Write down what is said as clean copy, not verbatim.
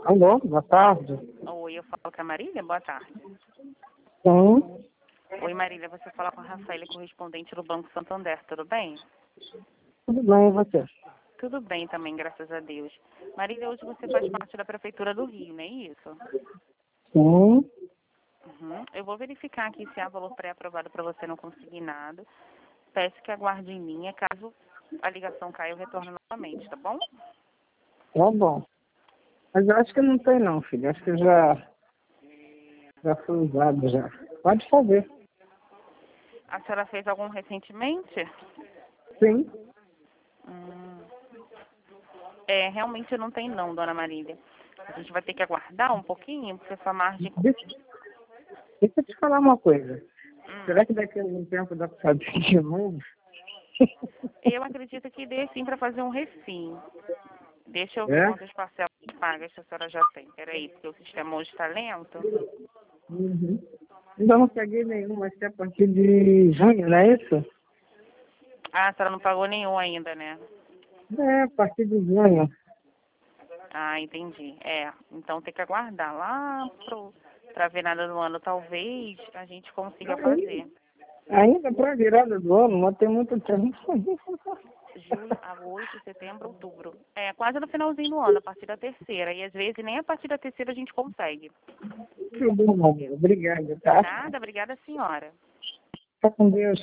Alô, boa tarde. Oi, eu falo com a Marília, boa tarde. Sim, Oi, Marília, você fala com a Rafaela, correspondente do Banco Santander, tudo bem? tudo bem, e você? Tudo bem também, graças a Deus. Marília, hoje você faz parte da Prefeitura do Rio, não é isso? Sim, Uhum. Eu vou verificar aqui se há valor pré-aprovado para você não conseguir nada. Peço que aguarde em linha, caso a ligação caia, eu retorno novamente, tá bom? tá bom. Mas eu acho que não tem não, filho. Acho que já foi usado já. Pode fazer. A senhora fez algum recentemente? Sim. Hum. Realmente não tem não, dona Marília. A gente vai ter que aguardar um pouquinho, porque essa margem... Deixa eu te falar uma coisa. Hum. Será que daqui a algum tempo dá pra fazer de novo? Eu acredito que dê sim para fazer um refim. Deixa eu ver É? quantas parcelas pagas a senhora já tem. Peraí, porque o sistema hoje está lento. Uhum. Ainda não peguei nenhum, mas que é a partir de junho, não é isso? Ah, a senhora não pagou nenhum ainda, né? É, a partir de junho. Ah, entendi. Então tem que aguardar lá pra ver nada do ano. Talvez a gente consiga fazer. Ainda para a virada do ano, mas tem muito tempo. Julho, agosto, setembro, outubro. Quase no finalzinho do ano, a partir da terceira. E às vezes nem a partir da terceira a gente consegue. Tudo bom, meu. Obrigado, tá? Nada, obrigada, senhora. Fica com Deus.